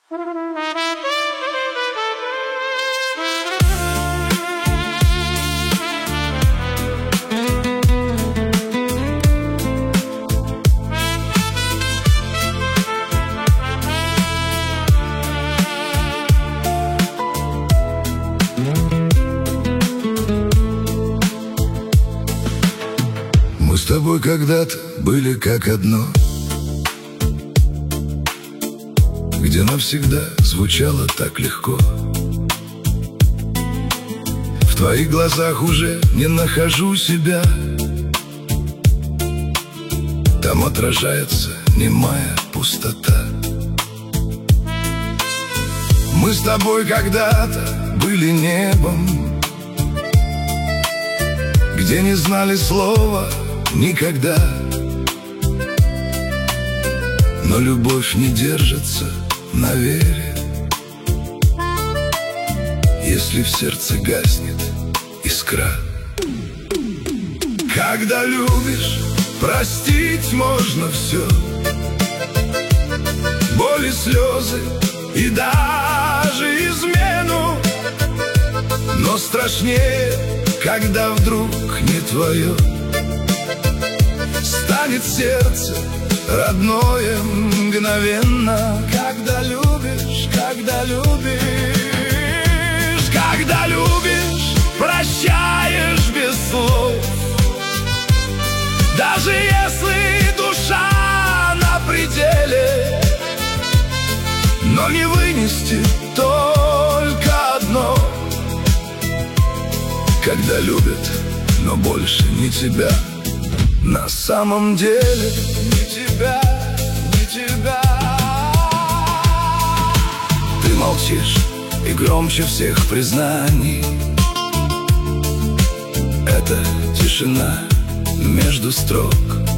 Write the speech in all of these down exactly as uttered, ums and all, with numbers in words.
Мы с тобой когда-то были как одно, где навсегда звучало так легко. В твоих глазах уже не нахожу себя, там отражается немая пустота. Мы с тобой когда-то были небом, где не знали слова никогда. Но любовь не держится на вере, если в сердце гаснет искра. Когда любишь, простить можно все, боли, слезы и даже измену. Но страшнее, когда вдруг не твое, станет сердце родное мгновенно. Когда любишь, когда любишь, когда любишь, прощаешь без слов. Даже если душа на пределе, но не вынести только одно. Когда любят, но больше не тебя, на самом деле не тебя, не тебя. Ты молчишь и громче всех признаний. Это тишина между строк.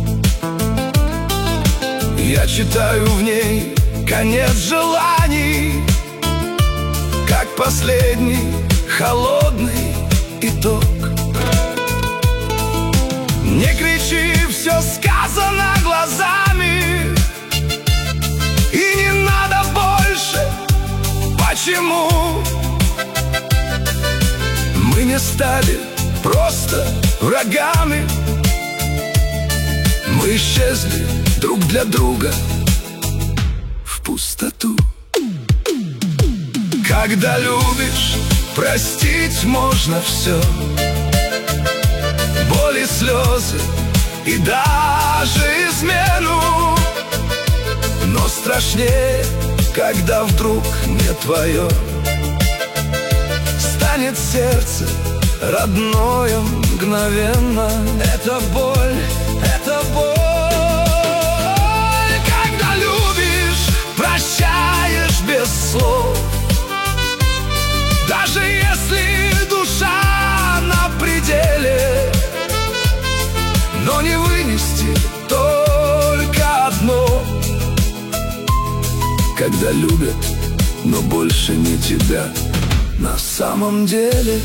Я читаю в ней конец желаний, как последний холодный итог. Не кричи, все сказано глазами, и не надо больше. Почему мы не стали просто врагами? Мы исчезли друг для друга в пустоту. Когда любишь, простить можно все, боли, слезы и даже измену. Но страшнее, когда вдруг не твое, станет сердце родное мгновенно. Это боль, это боль. Когда любишь, прощаешь без слов. Даже если душа на пределе, но не вынести только одно. Когда любят, но больше не тебя, на самом деле.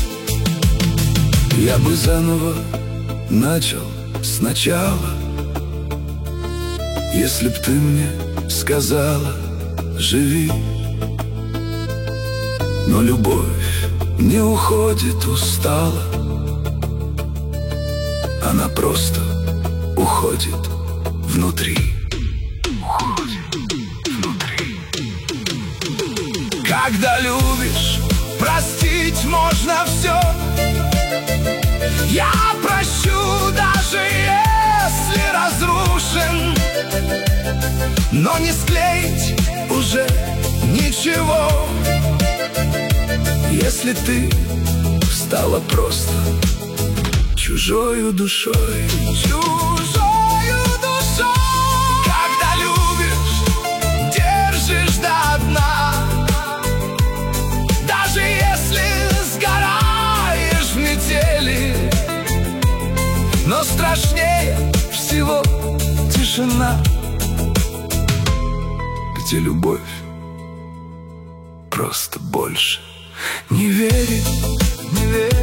Я бы заново начал сначала, если б ты мне сказала: живи. Но любовь не уходит устало, она просто уходит внутри. Уходит внутри. Когда любишь, простить можно все. Я прощу, даже если разрушен, но не склеить уже ничего, если ты стала просто чужою душой. Чужою душой. Когда любишь, держишь до дна, даже если сгораешь в метели. Но страшнее всего тишина, где любовь просто больше не верит, не верит.